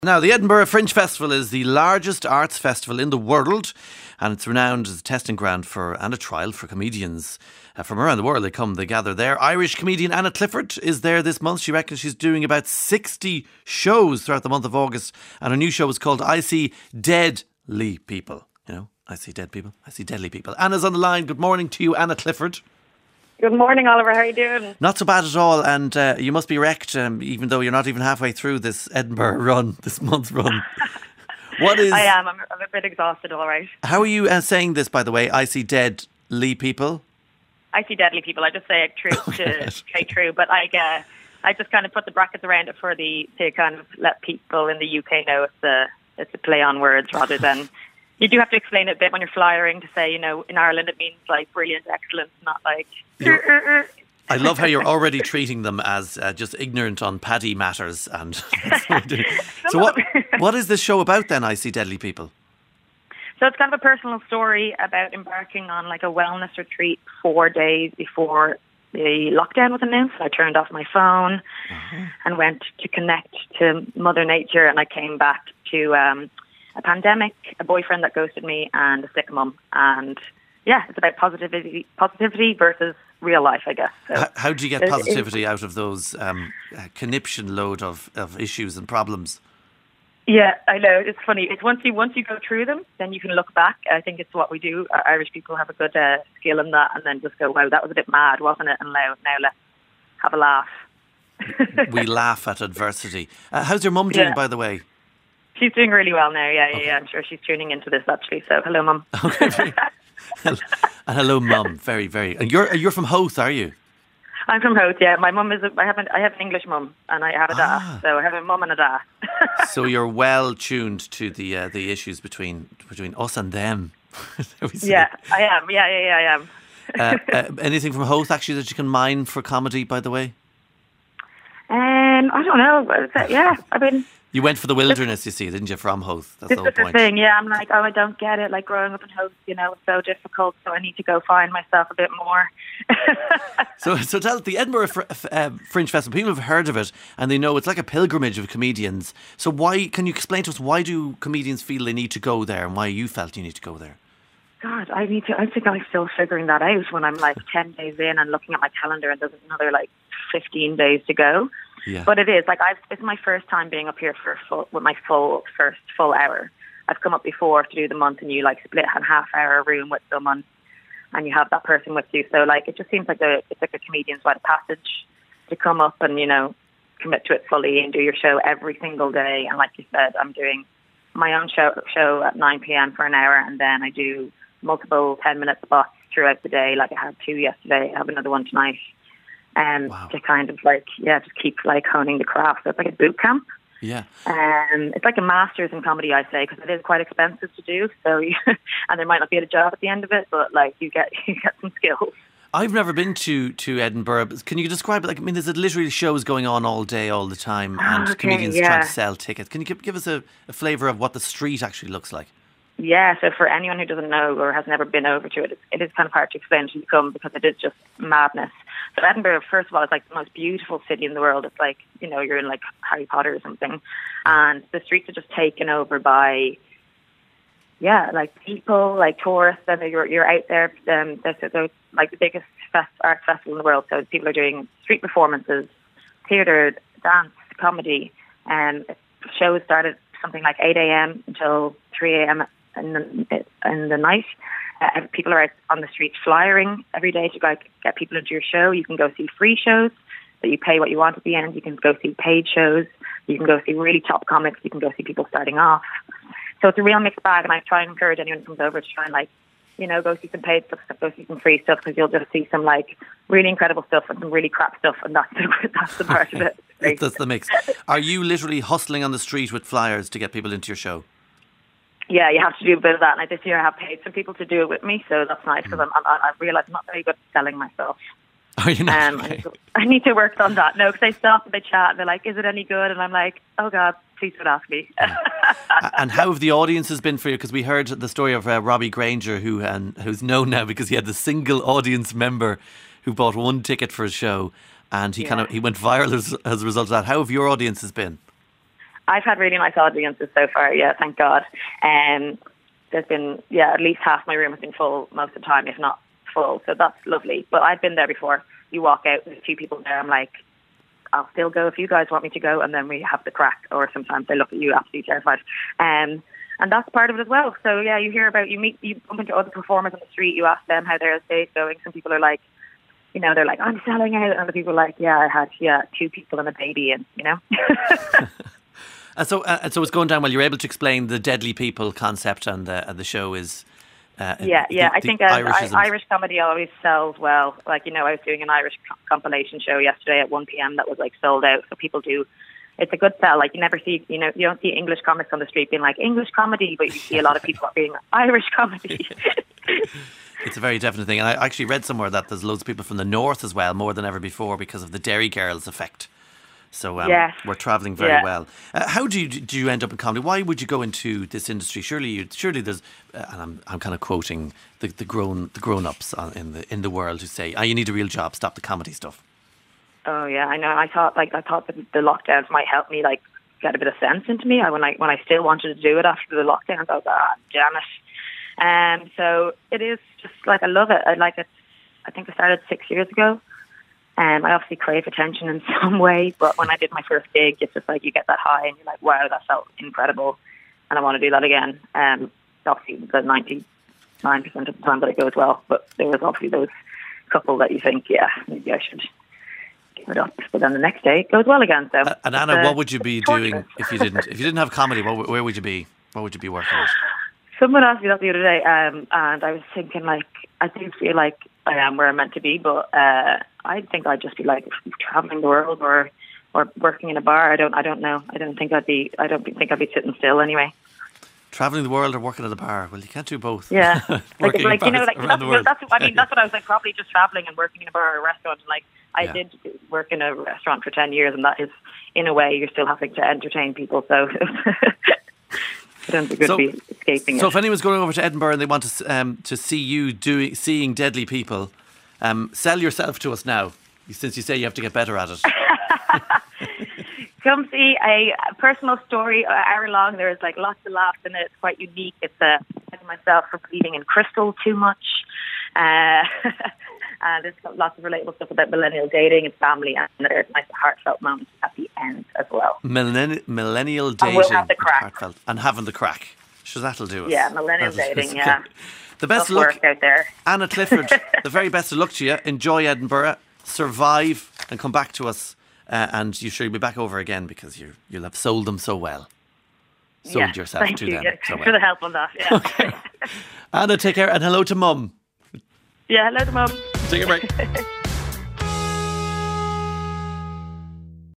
Now, the Edinburgh Fringe Festival is the largest arts festival in the world, and it's renowned as a testing ground and a trial for comedians from around the world. They gather there. Irish comedian Anna Clifford is there this month. She reckons she's doing about 60 shows throughout the month of August, and her new show is called I See Deadly People. You know, I see dead people, I see deadly people. Anna's on the line. Good morning to you, Anna Clifford. Good morning, Oliver. How are you doing? Not so bad at all, and you must be wrecked, even though you're not even halfway through this Edinburgh run, this month's run. I am. I'm a bit exhausted, all right. How are you saying this, by the way? I see deadly people. I see deadly people. I just say it true to say true, but I just kind of put the brackets around it to kind of let people in the UK know it's a play on words rather than. You do have to explain it a bit when you're flyering to say, you know, in Ireland it means like brilliant, excellent, not like. I love how you're already treating them as just ignorant on paddy matters. And so what is this show about then, I See Deadly People? So it's kind of a personal story about embarking on like a wellness retreat 4 days before the lockdown was announced. I turned off my phone and went to connect to Mother Nature, and I came back to a pandemic, a boyfriend that ghosted me, and a sick mum. And yeah, it's about positivity versus real life, I guess. So how do you get positivity out of those conniption load of issues and problems? Yeah, I know. It's funny. It's once you go through them, then you can look back. I think it's what we do. Irish people have a good skill in that, and then just go, wow, that was a bit mad, wasn't it? And now let's have a laugh. We laugh at adversity. How's your mum doing, by the way? She's doing really well now, yeah. I'm sure she's tuning into this, actually. So, hello, Mum. Okay, and hello, Mum. Very, very. And you're from Howth, are you? I'm from Howth, yeah. My mum is. I have an English mum, and I have a dad. So I have a mum and a dad. So you're well tuned to the issues between us and them. Yeah, I am. Yeah, I am. Anything from Howth actually that you can mine for comedy, by the way? I don't know. Yeah, I mean. You went for the wilderness, you see, didn't you, from Howth? That's the whole point. Thing, yeah. I'm like, I don't get it. Like, growing up in Howth, you know, it's so difficult, so I need to go find myself a bit more. So tell us, the Edinburgh Fringe Festival, people have heard of it, and they know it's like a pilgrimage of comedians. So can you explain to us, why do comedians feel they need to go there, and why you felt you need to go there? God, I think I'm still figuring that out when I'm like 10 days in and looking at my calendar and there's another like 15 days to go. Yeah. But it is like it's my first time being up here with my first full hour. I've come up before to do the month, and you like split a half-hour room with someone, and you have that person with you. So like it just seems like it's like a comedian's rite of passage to come up and, you know, commit to it fully and do your show every single day. And like you said, I'm doing my own show at 9 p.m. for an hour, and then I do multiple 10-minute spots throughout the day. Like I had 2 yesterday, I have another one tonight. Wow. To kind of like, just keep like honing the craft. So it's like a boot camp. Yeah. It's like a master's in comedy, I say, because it is quite expensive to do. So, and there might not be a job at the end of it, but like you get some skills. I've never been to Edinburgh. Can you describe it? Like, I mean, there's literally shows going on all day, all the time, and comedians trying to sell tickets. Can you give us a flavour of what the street actually looks like? Yeah, so for anyone who doesn't know or has never been over to it, it is kind of hard to explain until you come, because it is just madness. So Edinburgh, first of all, is like the most beautiful city in the world. It's like, you know, you're in like Harry Potter or something. And the streets are just taken over by, like people, like tourists, and you're out there. There's like the biggest arts festival in the world. So people are doing street performances, theatre, dance, comedy. And shows start at something like 8 a.m. until 3 a.m. in the night. People are out on the street flyering every day to get people into your show. You can go see free shows that you pay what you want at the end. You can go see paid shows. You can go see really top comics. You can go see people starting off. So it's a real mixed bag, and I try and encourage anyone who comes over to try and, like, you know, go see some paid stuff, go see some free stuff, because you'll just see some like really incredible stuff and some really crap stuff, and that's the part of it. That's the mix. Are you literally hustling on the street with flyers to get people into your show? Yeah, you have to do a bit of that. And this year I have paid some people to do it with me, so that's nice, because I realise I'm not very good at selling myself. Oh, you're not? Okay. I need to work on that. No, because they stop and they chat and they're like, is it any good? And I'm like, oh God, please don't ask me. And how have the audiences been for you? Because we heard the story of Robbie Granger, who's known now because he had the single audience member who bought one ticket for his show, and he went viral as a result of that. How have your audiences been? I've had really nice audiences so far. Yeah, thank God. There's been at least half my room has been full most of the time, if not full. So that's lovely. But I've been there before. You walk out, there's 2 people there. I'm like, I'll still go if you guys want me to go, and then we have the crack. Or sometimes they look at you absolutely terrified. And that's part of it as well. So yeah, you bump into other performers on the street. You ask them how their stage going. Some people are like, they're like, I'm selling out, and other people are like, yeah, I had 2 people and a baby, and And so it's going down well. You're able to explain the Deadly People concept, and the show is. I think Irish comedy always sells well. Like, I was doing an Irish compilation show yesterday at 1 p.m. that was like sold out. So people do. It's a good sell. Like, you never see, you don't see English comics on the street being like English comedy, but you see a lot of people being Irish comedy. It's a very definite thing. And I actually read somewhere that there's loads of people from the north as well, more than ever before, because of the Derry Girls effect. So we're travelling very well. How do you end up in comedy? Why would you go into this industry? Surely there's, and I'm kind of quoting the grown ups in the world who say, you need a real job, stop the comedy stuff. Oh yeah, I know. I thought that the lockdowns might help me get a bit of sense into me. When I still wanted to do it after the lockdowns, I was like, damn it. So it is just like, I love it. I like it. I think I started 6 years ago. I obviously crave attention in some way, but when I did my first gig, it's just like you get that high and you're like, wow, that felt incredible, and I want to do that again. Obviously, the 99% of the time that it goes well, but there was obviously those couple that you think, yeah, maybe I should give it up, but then the next day it goes well again. So, and Anna, what would you be doing if you didn't have comedy? Where would you be? What would you be working at? Someone asked me that the other day, and I was thinking, like, I do feel like I am where I'm meant to be, but I think I'd just be like traveling the world or working in a bar. I don't know. I don't think I'd be sitting still anyway. Traveling the world or working at a bar? Well, you can't do both. Yeah, that's what I was like. Probably just traveling and working in a bar or a restaurant. And like I did work in a restaurant for 10 years, and that is, in a way, you're still having to entertain people. So I don't think it would be escaping it. So if anyone's going over to Edinburgh and they want to see you seeing Deadly People, sell yourself to us now, since you say you have to get better at it. Come see a personal story, hour long. There's like lots of laughs in it. It's quite unique. It's myself for believing in crystal too much. And there's lots of relatable stuff about millennial dating and family, and there's nice heartfelt moments at the end as well. Millennial dating, and we'll have the crack. Heartfelt, and having the crack. Sure, that'll do it. Yeah, millennial dating. Yeah. The best of luck out there, Anna Clifford. The very best of luck to you. Enjoy Edinburgh, survive, and come back to us. And you'll be back over again, because you'll have sold them so well. Sold yourself to them so well. For the help on that. Yeah. Okay. Anna, take care, and hello to Mum. Yeah, hello to Mum. Take a break.